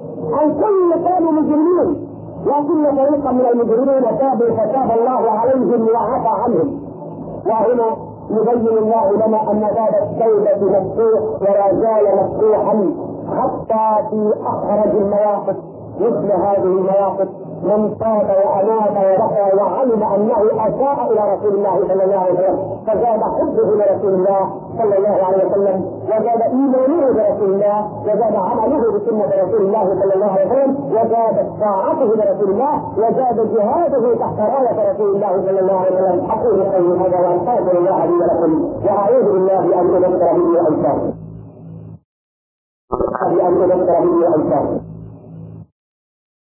الكل كانوا مجرمين، لكن فريقا من المجرمين تابوا فتاب الله عليهم وعفى عنهم. وهنا يبين الله لنا أن باب التوبة مفتوح ولا زال مفتوحا حتى في أخرج المواقف مثل هذه المواقف. من تاب وأناب ورفع وعلم أنه أساء إلى رسول الله صلى الله عليه وسلم فزاد حبه لرسول الله صلى الله عليه وسلم، وزاد إيمانه برسول الله، وزاد عمله بسنة رسول الله صلى الله عليه وسلم، وزاد طاعته لرسول الله، وزاد جهاده تحت راية رسول الله صلى الله عليه وسلم. أقول قولي هذا وأستغفر الله لي ولكم، وأعوذ بالله أن أذكر به وأنساه.